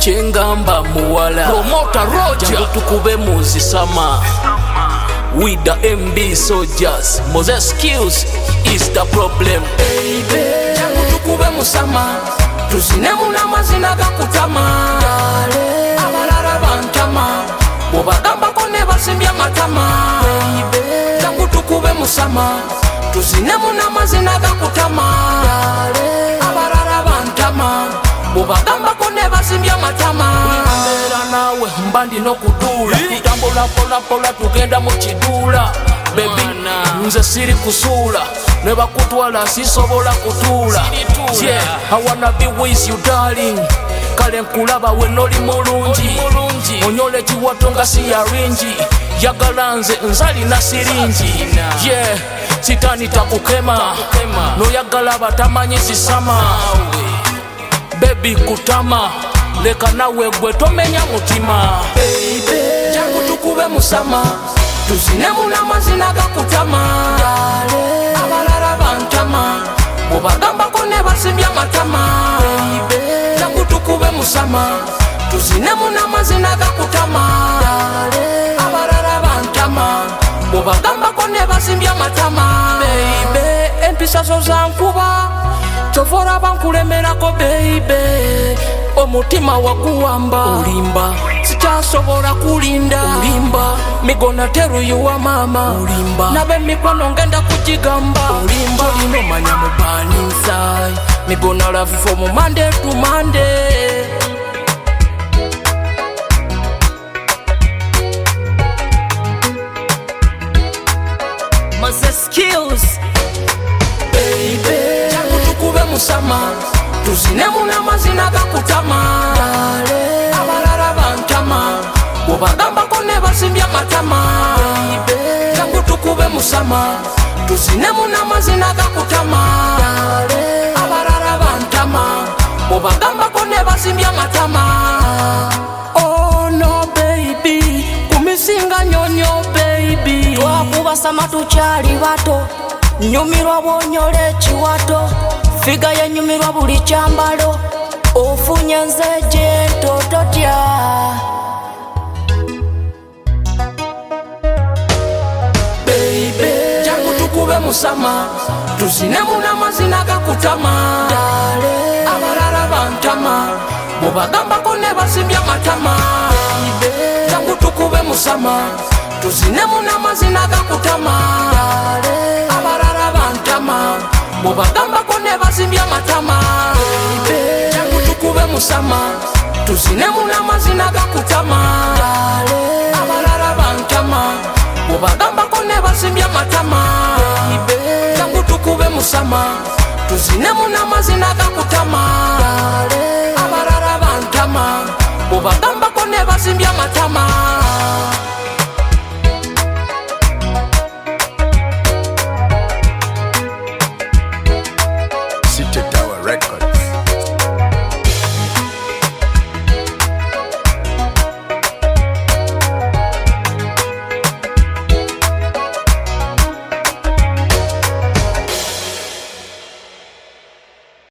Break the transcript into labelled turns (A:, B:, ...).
A: Chengamba muwala Promoter Roger jangu tukube muzisama with the MB soldiers. Moses skills is the problem.
B: Baby, jangu tukube musama tuzine muna mazina gakutama abalala bantama bobagamba kone basimbya matama. Baby, jangu tukube musama tuzine muna mazina gakutama abalala bantama bobagamba kone basimbya matama.
A: Mbera nawe mbandi no kudula tutambula pola pola tugenda mu kidula. Baby nze siri kusula ne bakutwala sisobola kutula. Yeah, I wanna be with you darling. Kale nkulaba we noli mulungi onyole kiwato nga si yaringi yagala nze nzali na siringi. Yeah, sitani takukema noyagala batamanyi zisama. Baby kutama leka nawe gwe tomenya mutima.
B: Baby, jangu tukube musama tuzine muna mazina gakutama abalala bantama bobagamba kone basimbya matama. Baby, jangu tukube musama tuzine muna mazina gakutama abalala bantama bobagamba kone basimbya matama. Baby, empisa zo zankuba tovora bankulemerako. Baby, omutima waguwamba olimba sikyasobola kulinda olimba migona teru yuwa mama olimba nabe mikono ngenda kujigamba olimba lino manya mu burning side migona love from Monday to Monday.
C: Moses skills.
B: Baby, jangu tukube musama tuzine muna mazina gakutama abalala bantama bobagamba kone basimbya matama. Baby, jangu tukube musama tuzine muna mazina gakutama abalala bantama bobagamba kone basimbya matama. Oh no baby kumisinga nyonyo baby
C: Twakubasama tukyali bato nyumirwa bwonyole ekiwato figa yenyumirwa buli kyambalo ofunye nze gye ntototya.
B: Baby, jangu tukube musama tuzine muna mazina gakutama abalala bantama bobagamba kone basimbya matama. Baby, jangu tukube musama tuzine muna mazina gakutama abalala bantama bobagamba kone basimbya matama. Baby, jangu tukube musama tuzine muna mazina gakutama abalala bantama bobagamba kone basimbya matama. Baby, jangu tukube musama tuzine muna mazina gakutama abalala bantama bobagamba kone basimbya matama.